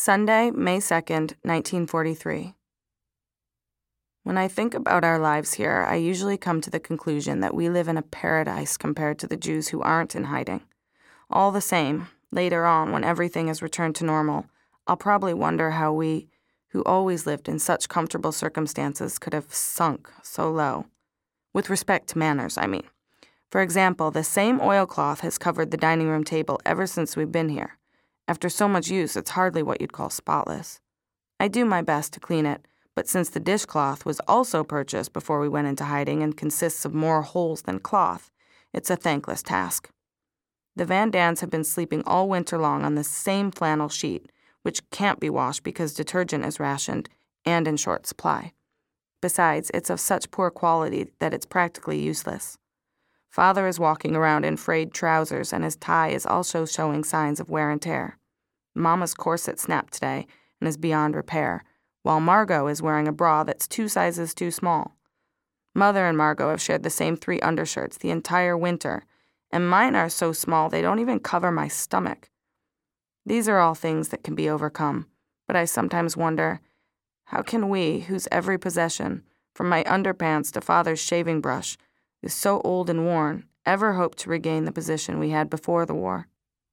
Sunday, May 2nd, 1943. When I think about our lives here, I usually come to the conclusion that we live in a paradise compared to the Jews who aren't in hiding. All the same, later on, when everything is returned to normal, I'll probably wonder how we, who always lived in such comfortable circumstances, could have sunk so low. With respect to manners, I mean. For example, the same oilcloth has covered the dining room table ever since we've been here. After so much use, it's hardly what you'd call spotless. I do my best to clean it, but since the dishcloth was also purchased before we went into hiding and consists of more holes than cloth, it's a thankless task. The Van Dans have been sleeping all winter long on the same flannel sheet, which can't be washed because detergent is rationed and in short supply. Besides, it's of such poor quality that it's practically useless. Father is walking around in frayed trousers, and his tie is also showing signs of wear and tear. Mama's corset snapped today and is beyond repair, while Margot is wearing a bra that's 2 sizes too small. Mother and Margot have shared the same 3 undershirts the entire winter, and mine are so small they don't even cover my stomach. These are all things that can be overcome, but I sometimes wonder, how can we, whose every possession, from my underpants to Father's shaving brush, is so old and worn, ever hope to regain the position we had before the war?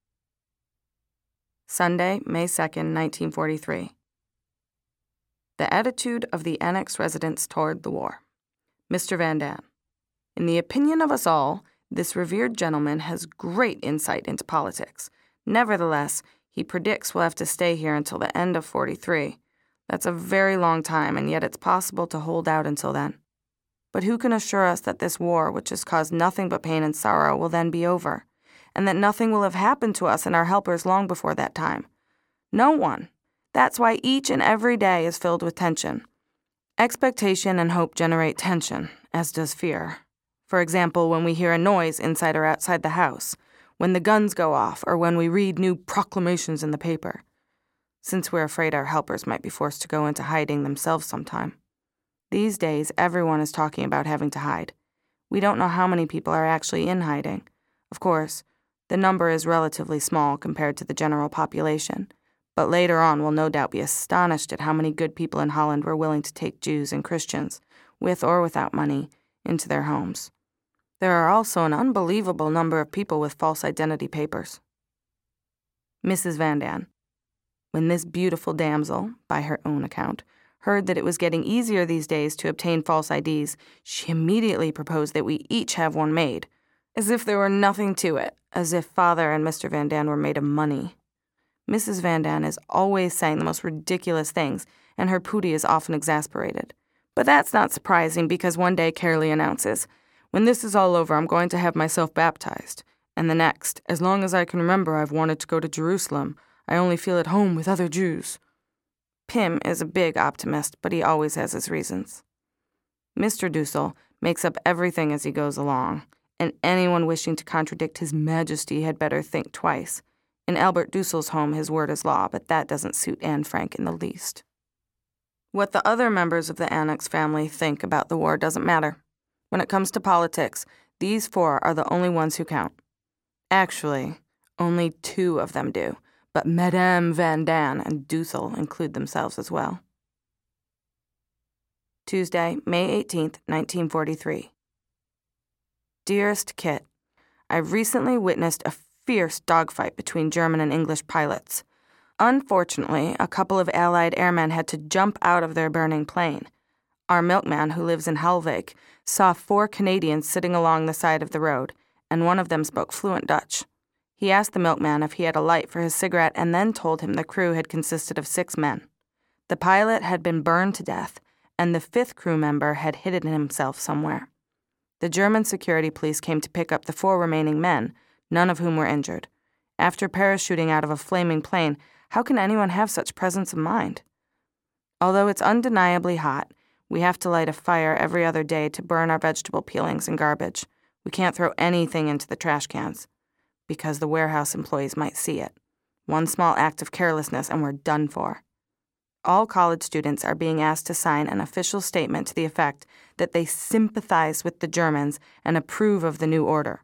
Sunday, May 2nd, 1943. The attitude of the Annex residents toward the war. Mr. Van Daan. In the opinion of us all, this revered gentleman has great insight into politics. Nevertheless, he predicts we'll have to stay here until the end of 43. That's a very long time, and yet it's possible to hold out until then. But who can assure us that this war, which has caused nothing but pain and sorrow, will then be over, and that nothing will have happened to us and our helpers long before that time? No one. That's why each and every day is filled with tension. Expectation and hope generate tension, as does fear. For example, when we hear a noise inside or outside the house, when the guns go off, or when we read new proclamations in the paper. Since we're afraid our helpers might be forced to go into hiding themselves sometime. These days, everyone is talking about having to hide. We don't know how many people are actually in hiding. Of course, the number is relatively small compared to the general population, but later on we'll no doubt be astonished at how many good people in Holland were willing to take Jews and Christians, with or without money, into their homes. There are also an unbelievable number of people with false identity papers. Mrs. Van Daan. When this beautiful damsel, by her own account, heard that it was getting easier these days to obtain false IDs, she immediately proposed that we each have one made, as if there were nothing to it, as if Father and Mr. Van Daan were made of money. Mrs. Van Daan is always saying the most ridiculous things, and her Pootie is often exasperated. But that's not surprising because one day Carolee announces, "When this is all over, I'm going to have myself baptized." And the next, "As long as I can remember, I've wanted to go to Jerusalem. I only feel at home with other Jews." Pim is a big optimist, but he always has his reasons. Mr. Dussel makes up everything as he goes along, and anyone wishing to contradict His Majesty had better think twice. In Albert Dussel's home, his word is law, but that doesn't suit Anne Frank in the least. What the other members of the Annex family think about the war doesn't matter. When it comes to politics, these 4 are the only ones who count. Actually, only 2 of them do. But Madame Van Daan and Dussel include themselves as well. Tuesday, May 18th, 1943. Dearest Kit, I've recently witnessed a fierce dogfight between German and English pilots. Unfortunately, a couple of Allied airmen had to jump out of their burning plane. Our milkman, who lives in Halvik, saw 4 Canadians sitting along the side of the road, and one of them spoke fluent Dutch. He asked the milkman if he had a light for his cigarette and then told him the crew had consisted of 6 men. The pilot had been burned to death, and the 5th crew member had hidden himself somewhere. The German security police came to pick up the 4 remaining men, none of whom were injured. After parachuting out of a flaming plane, how can anyone have such presence of mind? Although it's undeniably hot, we have to light a fire every other day to burn our vegetable peelings and garbage. We can't throw anything into the trash cans, because the warehouse employees might see it. One small act of carelessness and we're done for. All college students are being asked to sign an official statement to the effect that they sympathize with the Germans and approve of the new order.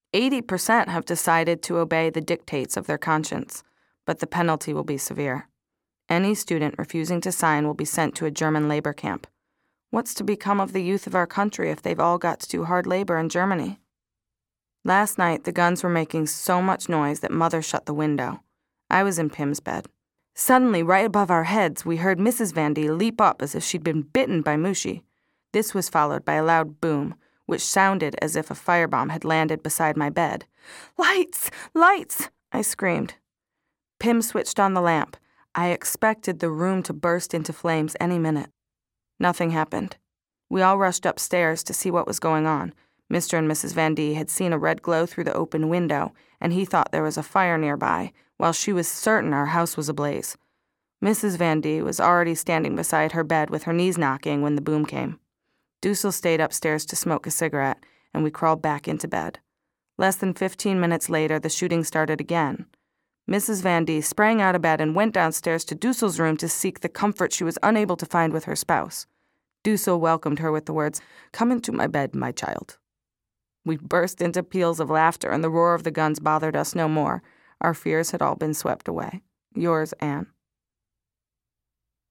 80% have decided to obey the dictates of their conscience, but the penalty will be severe. Any student refusing to sign will be sent to a German labor camp. What's to become of the youth of our country if they've all got to do hard labor in Germany? Last night, the guns were making so much noise that Mother shut the window. I was in Pim's bed. Suddenly, right above our heads, we heard Mrs. Van D leap up as if she'd been bitten by Mushi. This was followed by a loud boom, which sounded as if a firebomb had landed beside my bed. "Lights! Lights!" I screamed. Pim switched on the lamp. I expected the room to burst into flames any minute. Nothing happened. We all rushed upstairs to see what was going on. Mr. and Mrs. Van D had seen a red glow through the open window, and he thought there was a fire nearby, while she was certain our house was ablaze. Mrs. Van D was already standing beside her bed with her knees knocking when the boom came. Dussel stayed upstairs to smoke a cigarette, and we crawled back into bed. Less than 15 minutes later, the shooting started again. Mrs. Van D sprang out of bed and went downstairs to Dussel's room to seek the comfort she was unable to find with her spouse. Dussel welcomed her with the words, "Come into my bed, my child." We burst into peals of laughter, and the roar of the guns bothered us no more. Our fears had all been swept away. Yours, Anne.